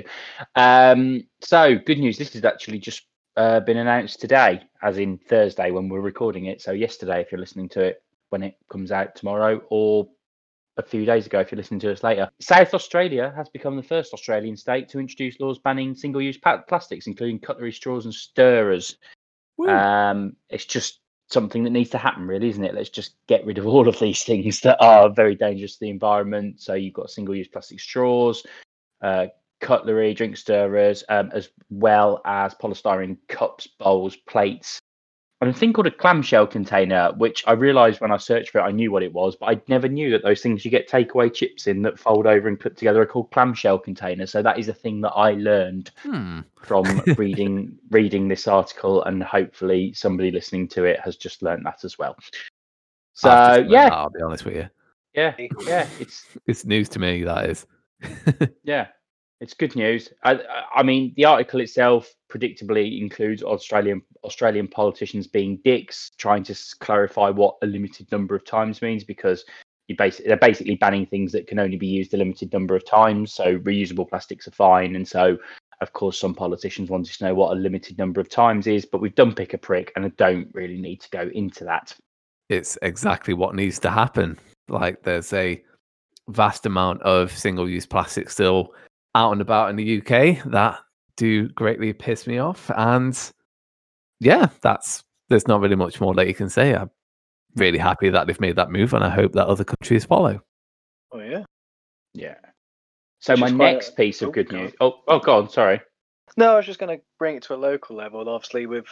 So good news. This is actually just been announced today, as in Thursday when we're recording it. So yesterday, if you're listening to it when it comes out tomorrow, or a few days ago if you're listening to us later. South Australia has become the first Australian state to introduce laws banning single-use plastics, including cutlery, straws and stirrers. It's just something that needs to happen, really, isn't it? Let's just get rid of all of these things that are very dangerous to the environment. So you've got single-use plastic straws, cutlery, drink stirrers, as well as polystyrene cups, bowls, plates, and a thing called a clamshell container, which I realised when I searched for it, I knew what it was, but I never knew that those things you get takeaway chips in that fold over and put together are called clamshell containers. So that is a thing that I learned from reading this article, and hopefully somebody listening to it has just learned that as well. So yeah, I'll be honest with you. Yeah, it's news to me, that is. Yeah. It's good news. I mean, the article itself predictably includes Australian politicians being dicks, trying to clarify what a limited number of times means, because they're basically banning things that can only be used a limited number of times. So reusable plastics are fine, and so of course some politicians wanted to know what a limited number of times is. But we've done pick a prick, and I don't really need to go into that. It's exactly what needs to happen. Like, there's a vast amount of single-use plastic still out and about in the UK that do greatly piss me off, and yeah, there's not really much more that you can say. I'm really happy that they've made that move, and I hope that other countries follow. Oh yeah. So my next piece of good news. Oh, go on. Sorry. No, I was just going to bring it to a local level. Obviously, with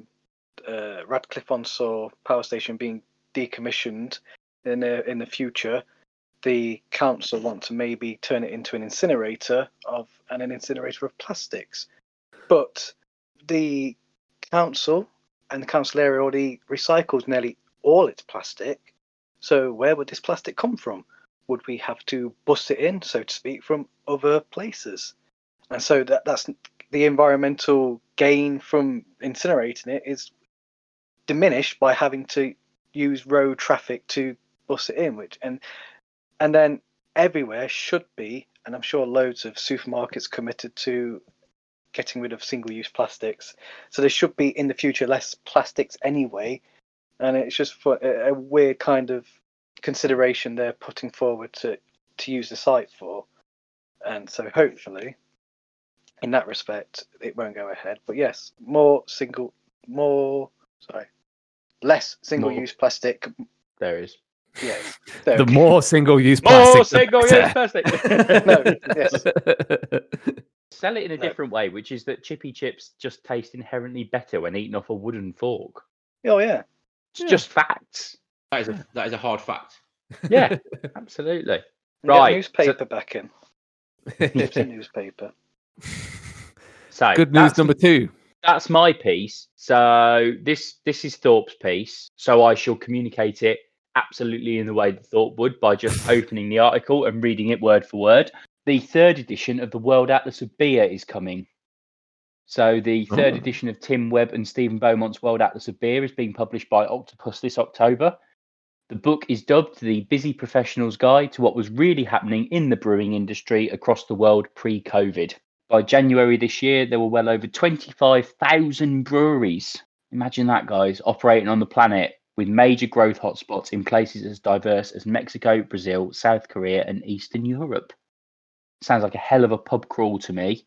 Radcliffe-on-Soar power station being decommissioned in the future, the council want to maybe turn it into an incinerator of plastics. But the council and the council area already recycles nearly all its plastic. So where would this plastic come from? Would we have to bus it in, so to speak, from other places? And so that's the environmental gain from incinerating it is diminished by having to use road traffic to bus it in, and then everywhere should be, and I'm sure loads of supermarkets committed to getting rid of single-use plastics. So there should be in the future less plastics anyway, and it's just for a weird kind of consideration they're putting forward to use the site for. And so hopefully, in that respect, it won't go ahead. But yes, less single-use plastic. There is. Yes. The more single-use plastic. More single-use plastic. No, yes. Sell it in a different way, which is that chippy chips just taste inherently better when eaten off a wooden fork. Oh yeah. It's just facts. That is a hard fact. Yeah, absolutely. Right. Get newspaper back in. It's a newspaper. So good news number 2. That's my piece. So this is Thorpe's piece. So I shall communicate it absolutely in the way that Thorpe would, by just opening the article and reading it word for word. the third edition of the World Atlas of Beer is coming. So the third edition of Tim Webb and Stephen Beaumont's World Atlas of Beer is being published by Octopus this October. The book is dubbed The Busy Professional's Guide to What Was Really Happening in the Brewing Industry Across the World Pre-COVID. By January this year, there were well over 25,000 breweries. Imagine that, guys, operating on the planet with major growth hotspots in places as diverse as Mexico, Brazil, South Korea, and Eastern Europe. Sounds like a hell of a pub crawl to me.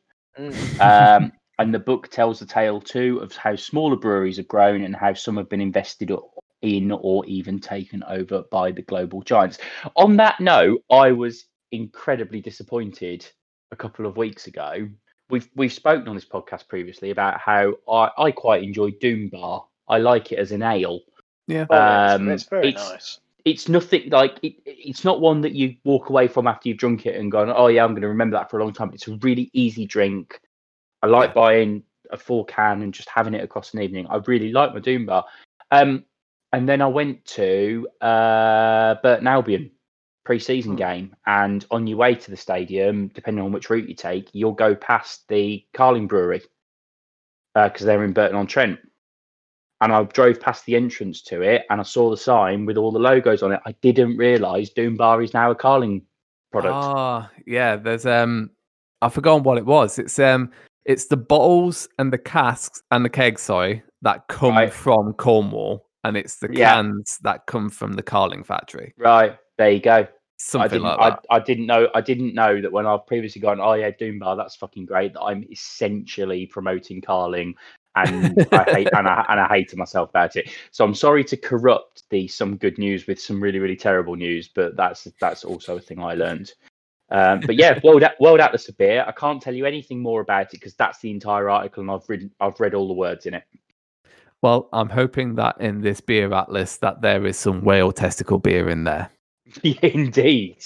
And the book tells the tale, too, of how smaller breweries have grown and how some have been invested in or even taken over by the global giants. On that note, I was incredibly disappointed a couple of weeks ago. We've spoken on this podcast previously about how I quite enjoy Doom Bar. I like it as an ale. Yeah, it's very nice. It's nothing like it's not one that you walk away from after you've drunk it and gone, oh yeah, I'm going to remember that for a long time. It's a really easy drink. I like buying a full can and just having it across an evening. I really like my Doom Bar. And then I went to Burton Albion pre-season game, and on your way to the stadium, depending on which route you take, you'll go past the Carling Brewery because they're in Burton-on-Trent. And I drove past the entrance to it, and I saw the sign with all the logos on it. I didn't realise Doom Bar is now a Carling product. Ah, yeah. There's I've forgotten what it was. It's the bottles and the casks and the kegs, that come from Cornwall, and it's the cans that come from the Carling factory. Right, there you go. Something like that. I didn't know that when I've previously gone, oh yeah, Doom Bar, that's fucking great. That I'm essentially promoting Carling, and I hated myself about it. So I'm sorry to corrupt some good news with some really, really terrible news, but that's also a thing I learned. But yeah, World Atlas of Beer. I can't tell you anything more about it because that's the entire article, and I've read all the words in it. Well, I'm hoping that in this beer atlas that there is some whale testicle beer in there. Indeed.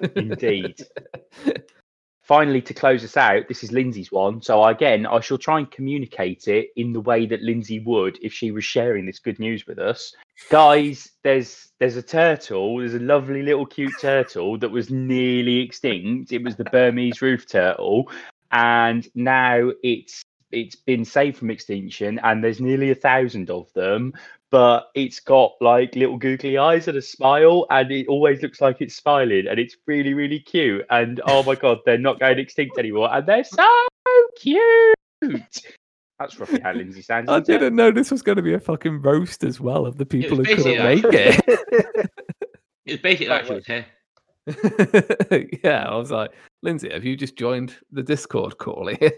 Finally, to close us out, this is Lindsay's one. So again, I shall try and communicate it in the way that Lindsay would if she was sharing this good news with us. Guys, there's a turtle. There's a lovely little cute turtle that was nearly extinct. It was the Burmese roof turtle, and now it's been saved from extinction, and there's nearly 1,000 of them. But it's got like little googly eyes and a smile, and it always looks like it's smiling, and it's really, really cute. And oh my god, they're not going extinct anymore, and they're so cute. That's roughly how Lindsay sounds. I didn't know this was going to be a fucking roast as well of the people who couldn't make it. It's basically like she was here. Yeah, I was like, Lindsay, have you just joined the Discord call here?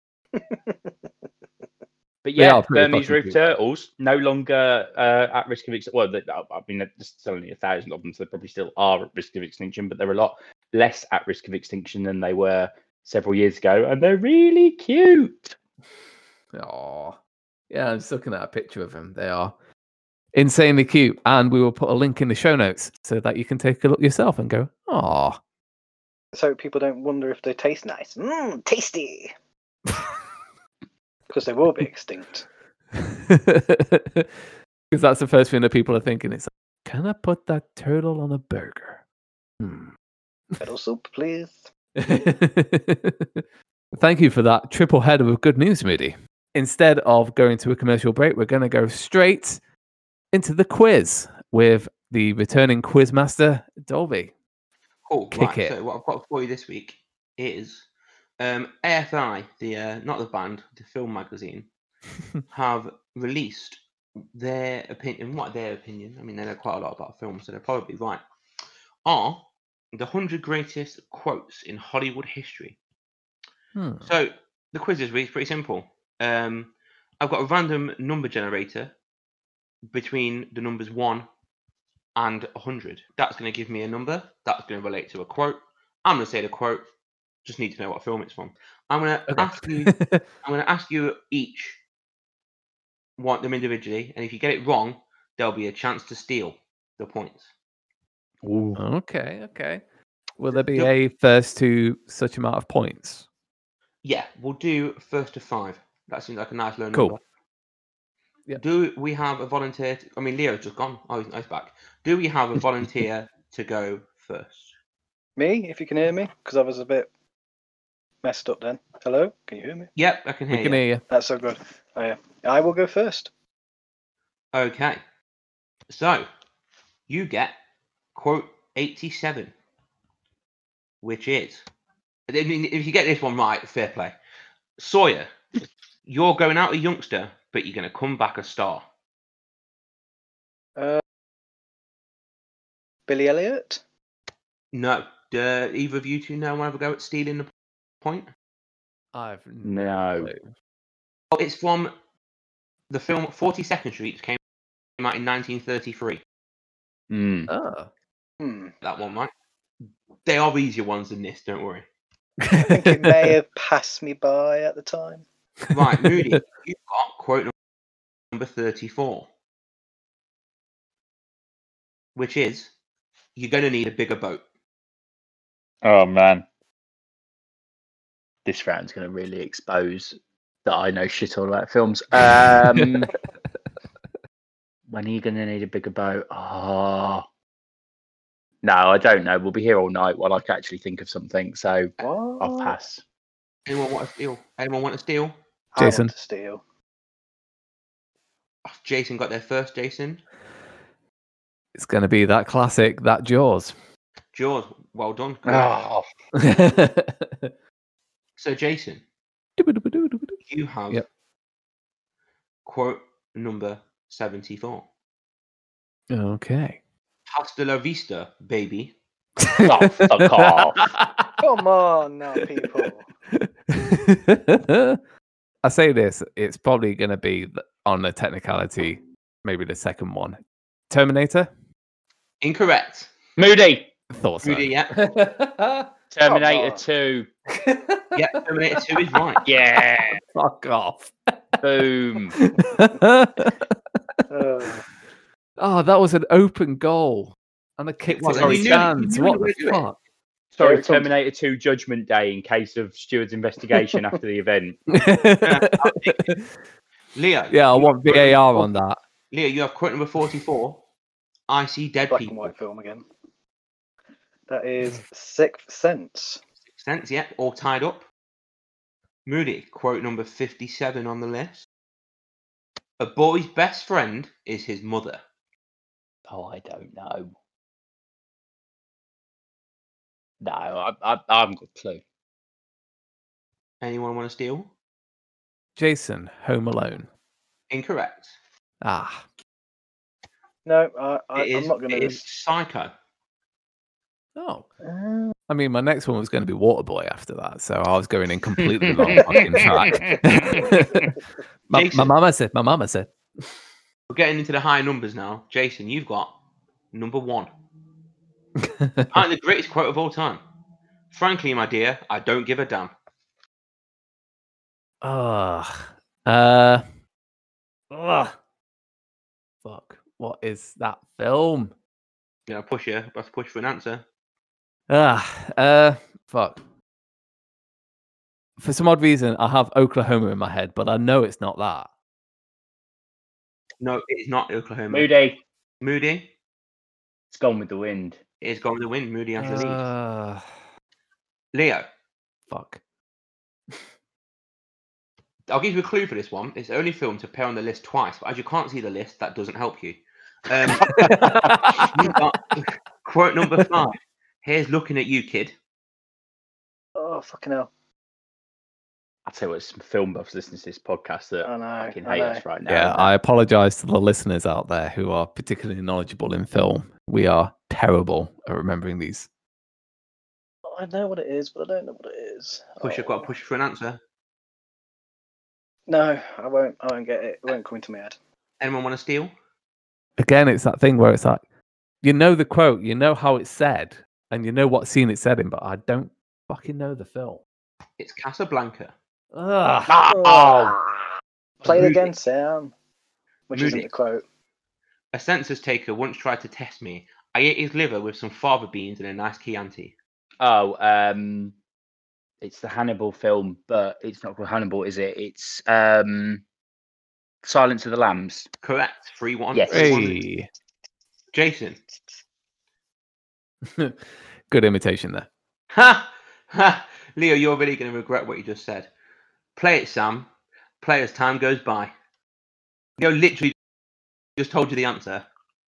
But yeah, Burmese roof turtles no longer at risk of extinction. Well, I mean, there's still only 1,000 of them, so they probably still are at risk of extinction, but they're a lot less at risk of extinction than they were several years ago, and they're really cute. Oh, yeah, I'm just looking at a picture of them. They are insanely cute, and we will put a link in the show notes so that you can take a look yourself and go, oh. So people don't wonder if they taste nice. Tasty! Because they will be extinct. Because that's the first thing that people are thinking. It's like, can I put that turtle on a burger? Turtle soup, please. Thank you for that triple header of good news, Moody. Instead of going to a commercial break, we're going to go straight into the quiz with the returning quizmaster, Dolby. Cool. Kick it. So what I've got for you this week is AFI, not the band, the film magazine, have released their opinion. What their opinion? I mean, they know quite a lot about films, so they're probably right. Are the 100 greatest quotes in Hollywood history. So the quiz this week is pretty simple. I've got a random number generator between the numbers 1 and 100. That's going to give me a number. That's going to relate to a quote. I'm going to say the quote. Just need to know what film it's from. I'm going to ask you. I'm going to ask you each one them individually, and if you get it wrong, there'll be a chance to steal the points. Ooh. Okay. Will there be a first to such amount of points? Yeah, we'll do first to 5. That seems like a nice low Cool. number. Yeah. Do we have a volunteer? I mean, Leo's just gone. Oh, he's back. Do we have a volunteer to go first? Me, if you can hear me, because I was a bit messed up then. Hello? Can you hear me? Yep, I can hear We can you. hear you. That's so good. Oh, yeah. I will go first. Okay. So, you get quote 87, which is, I mean, if you get this one right, fair play. Sawyer, you're going out a youngster, but you're going to come back a star. Billy Elliot? No. Do either of you two know when I go at stealing the point? I've No. clue. Oh, it's from the film 42nd Street, came out in 1933. Oh. That one, right? They are easier ones than this, don't worry. I think it may have passed me by at the time. Right, Moody, you've got quote number 34, which is, you're going to need a bigger boat. Oh man, this round's going to really expose that I know shit all about films. When are you going to need a bigger boat? Oh, no, I don't know. We'll be here all night while I can actually think of something. So What? I'll pass. Anyone want to steal? Anyone want to steal? I Jason. want to steal. Jason got there first, Jason. It's going to be that classic, that Jaws. Jaws, well done. Oh, So, Jason, you have Yep. quote number 74. Okay. Hasta la vista, baby. oh fuck off. Come on now, people. I say this, it's probably going to be on the technicality, maybe the second one. Terminator? Incorrect. Moody. Thought so. Moody, yeah. Terminator on. 2. Yeah, Terminator 2 is right. Yeah. Fuck off. Boom. Oh, that was an open goal. And I kicked was, it and in you the knew- stands. you knew What you the were doing fuck? Sorry, Yeah, Terminator 2 Judgment Day in case of Steward's investigation after the event. Leo. Yeah, I you want have quote VAR number- on that. Leo, you have quote number 44. I see dead Black and people. white film again. That is Sixth Sense. Sixth Sense, yeah, all tied up. Moody, quote number 57 on the list. A boy's best friend is his mother. Oh, I don't know. No, I haven't got a clue. Anyone want to steal? Jason, Home Alone. Incorrect. Ah. No, I'm It is, not going it to. is Psycho. Oh. I mean, my next one was going to be Waterboy after that, so I was going in completely the wrong fucking track. my Jason. mama said. We're getting into the high numbers now. Jason, you've got number 1. Apparently the greatest quote of all time. Frankly, my dear, I don't give a damn. Fuck. What is that film? Yeah, push you. Let's push for an answer. Fuck. For some odd reason, I have Oklahoma in my head, but I know it's not that. No, it's not Oklahoma. Moody. Moody. It's Gone with the Wind. It is going to win. Moody has the lead. Leo, Fuck. I'll give you a clue for this one. It's the only film to appear on the list twice, but as you can't see the list, that doesn't help you. You've got quote number 5. Here's looking at you, kid. Oh, fucking hell. I'll tell you what, some film buffs listening to this podcast that I know. fucking I hate know. us right now. Yeah, I apologize to the listeners out there who are particularly knowledgeable in film. We are terrible at remembering these. I know what it is, but I don't know what it is. Push, I've got to push for an answer. No, I won't. I won't get it. It won't come into my head. Anyone want to steal? Again, it's that thing where it's like, you know the quote, you know how it's said, and you know what scene it's said in, but I don't fucking know the film. It's Casablanca. Ugh. Oh, Play it Moody. again, Sam. Which isn't Moody. the quote. A census taker once tried to test me. I ate his liver with some fava beans and a nice Chianti. It's the Hannibal film, but it's not called Hannibal, is it? It's Silence of the Lambs. Correct. 3-1. Yes. 3-1. Hey. Jason. Good imitation there. Ha! Ha! Leo, you're really going to regret what you just said. Play it, Sam. Play as time goes by. Leo literally just told you the answer.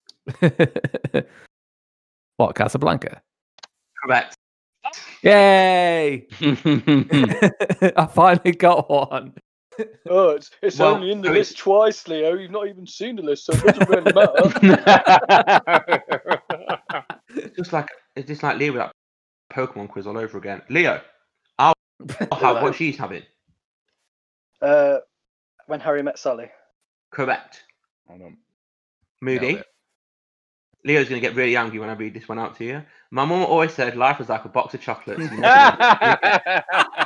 What, Casablanca? Correct. Yay! I finally got one. Oh, it's Well, only in the so list twice, Leo. You've not even seen the list, so it doesn't really matter. It's just like Leo with that Pokemon quiz all over again. Leo, I'll have what she's having. When Harry Met Sally. Correct. Hold on. Moody. Nailed it. Leo's going to get really angry when I read this one out to you. My mum always said life was like a box of chocolates. You never know.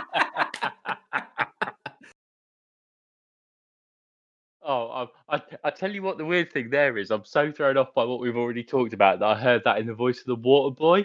Oh, I tell you what, the weird thing there is, I'm so thrown off by what we've already talked about that I heard that in the voice of the water boy.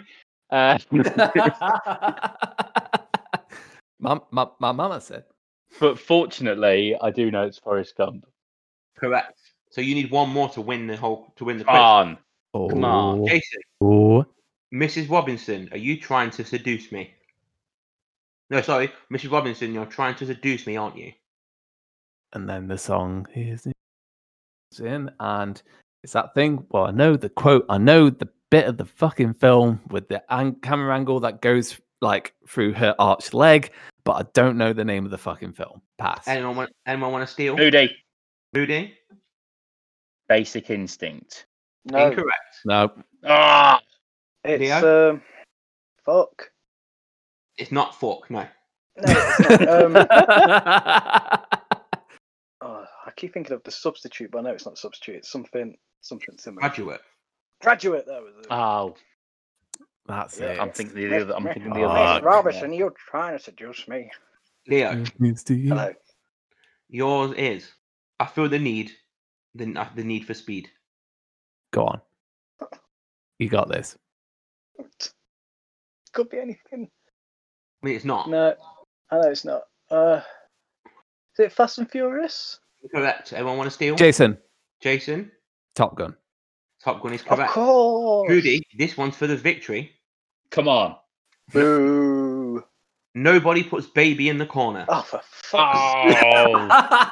My mama said. But fortunately, I do know it's Forrest Gump. Correct. So you need one more to win the quiz. Come on. Oh. Come on. Jason, Oh. Mrs. Robinson, are you trying to seduce me? No, sorry, Mrs. Robinson, you're trying to seduce me, aren't you? And then the song is in, and it's that thing. Well, I know the quote. I know the bit of the fucking film with the camera angle that goes like through her arched leg, but I don't know the name of the fucking film. Pass. Anyone want to steal? Moody. Moody? Basic Instinct. No, Incorrect. No. Ah! it's Leo? fuck. It's not fuck, no. No, it's not. I keep thinking of The Substitute, but I know it's not Substitute. It's something similar. Graduate. Graduate. That was it. Oh, That's Yeah, it. I'm thinking the other. I'm thinking the Miss other. Miss Robinson, you're trying to seduce me. Leo, Hello. yours is I feel the need for speed. Go on. You got this. Could be anything. I mean, it's not. No, I know it's not. Is it Fast and Furious? Correct. Everyone want to steal? Jason. Jason? Top Gun. Top Gun is Of correct. course. Rudy, this one's for the victory. Come on. Boo. Nobody puts baby in the corner. Oh, for fuck's Oh,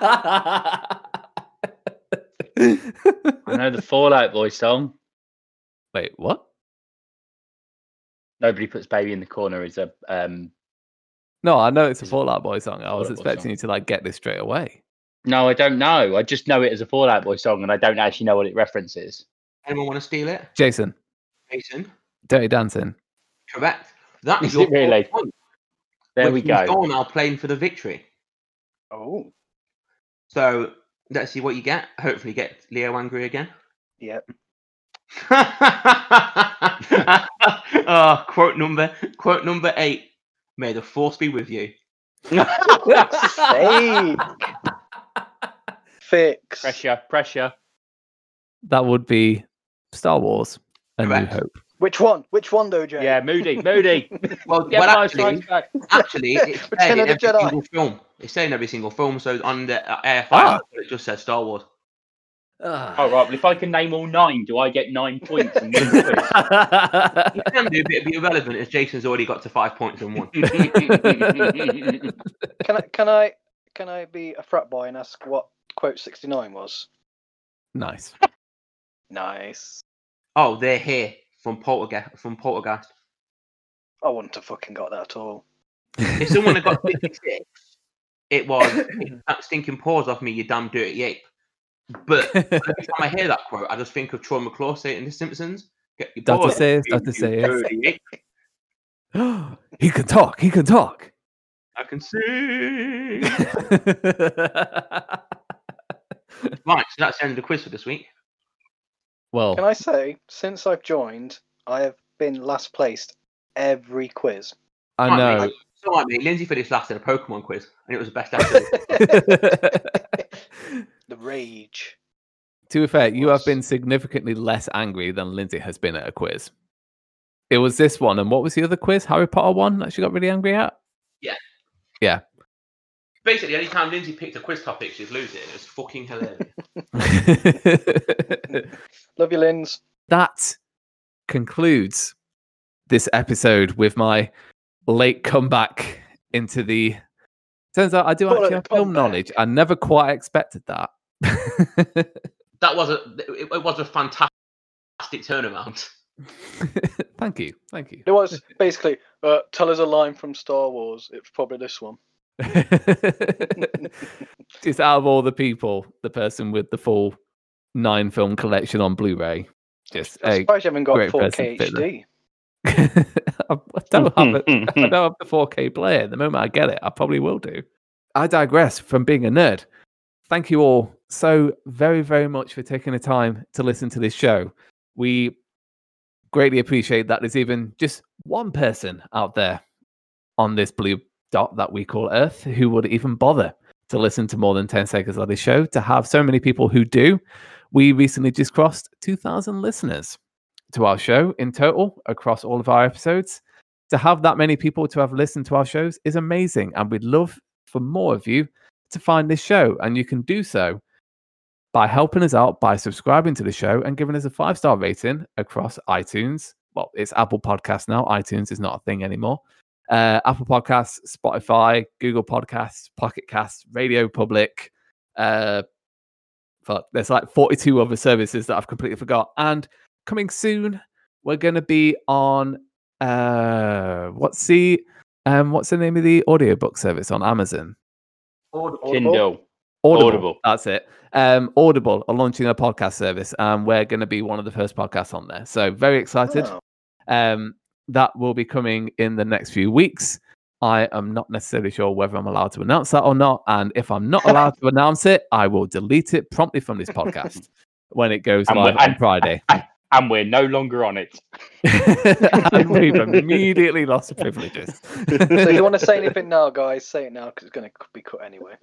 I know the Fallout Boy song. Wait, what? Nobody puts baby in the corner is a No, I know it's a Is it Fall Out Boy song. I was Fall Out Boy expecting song? you to like get this straight away. No, I don't know. I just know it as a Fallout Boy song, and I don't actually know what it references. Anyone want to steal it? Jason. Jason? Dirty Dancing. Correct. That is Is your it really? fourth point, There which we means go. You're now playing for the victory. Oh, So let's see what you get. Hopefully get Leo angry again. yep. Oh, quote number 8. May the force be with you. Fake. Fix. Pressure. That would be Star Wars: A New Correct. Hope. Which one? Which one, though, Jay? Yeah, Moody. Well, Get well my actually, strikes back. it's Return said in of the every Jedi. single film. It's said in every single film. So on the AFI, Ah. it just says Star Wars. Oh, right. Well, if I can name all 9, do I get 9 points? And win the You can do, but it'd be irrelevant as Jason's already got to 5 points and 1. quiz? Can I be a frat boy and ask what quote 69 was? Nice. Nice. Oh, they're here from Poltergeist. I wouldn't have fucking got that at all. If someone had got 56, it was that stinking paws off me, you damn dirty ape. But every time I hear that quote, I just think of Troy McClure saying it in The Simpsons. Get your Dr. paws Sayers, off me, Dr. you Sayers. dirty ape. He can talk. He can talk. I can see. Right, so that's the end of the quiz for this week. Well, Can I say, since I've joined, I have been last placed every quiz. I Right, know. mate. So, right, mate, Lindsay finished last in a Pokemon quiz, and it was the best episode. The rage. To be fair, you have been significantly less angry than Lindsay has been at a quiz. It was this one, and what was the other quiz? Harry Potter one that she got really angry at? Yeah. Basically, anytime Lindsay picked a quiz topic, she'd lose it. It was fucking hilarious. Love you, Linz. That concludes this episode with my late comeback into the. Turns out I do Call it actually a have film comeback. knowledge. I never quite expected that. That was a fantastic turnaround. Thank you. Thank you. It was basically, tell us a line from Star Wars. It's probably this one. Just out of all the people, the person with the full 9 film collection on Blu-ray. Just I'm a surprised you haven't got great 4K present fit there. HD. I don't have the 4K player. The moment I get it, I probably will do. I digress from being a nerd. Thank you all so very, very much for taking the time to listen to this show. We greatly appreciate that there's even just one person out there on this blue dot that we call Earth who would even bother to listen to more than 10 seconds of this show. To have so many people who do, we recently just crossed 2,000 listeners to our show in total across all of our episodes. To have that many people to have listened to our shows is amazing, and we'd love for more of you to find this show, and you can do so by helping us out by subscribing to the show and giving us a 5-star rating across iTunes. Well, it's Apple Podcasts now. iTunes is not a thing anymore. Apple Podcasts, Spotify, Google Podcasts, Pocket Casts, Radio Public. There's like 42 other services that I've completely forgot. And coming soon, we're going to be on what's the name of the audiobook service on Amazon? Kindle. Audible. That's it. Audible are launching a podcast service, and we're going to be one of the first podcasts on there. So very excited. Oh. That will be coming in the next few weeks. I am not necessarily sure whether I'm allowed to announce that or not. And if I'm not allowed to announce it, I will delete it promptly from this podcast when it goes live on Friday. And we're no longer on it. And we've immediately lost the privileges. So if you want to say anything now, guys, say it now because it's going to be cut anyway.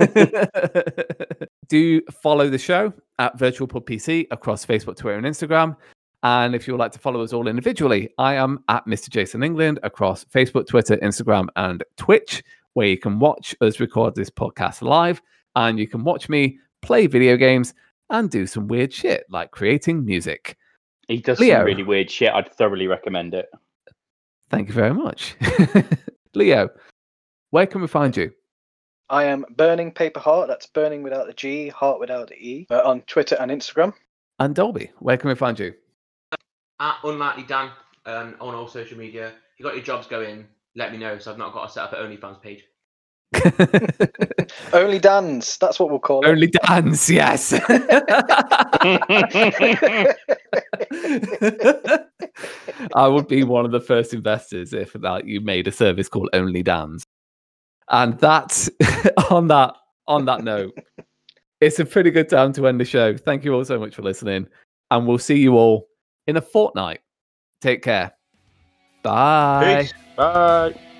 Do follow the show at Virtual Pub PC across Facebook, Twitter, and Instagram. And if you would like to follow us all individually, I am at Mr. Jason England across Facebook, Twitter, Instagram, and Twitch, where you can watch us record this podcast live, and you can watch me play video games and do some weird shit like creating music. He does Leo. some really weird shit. I'd thoroughly recommend it. Thank you very much. Leo, where can we find you? I am Burning Paper Heart. That's burning without the G, heart without the E. On Twitter and Instagram. And Dolby, where can we find you? At Unlikely Dan on all social media. If you got your jobs going, let me know, so I've not got to set up an OnlyFans page. Only Dan's. That's what we'll call it. Only Dance, yes. I would be one of the first investors if you made a service called Only Dance. And that's on that note, it's a pretty good time to end the show. Thank you all so much for listening, and we'll see you all in a fortnight. Take care. Bye. Peace. Bye.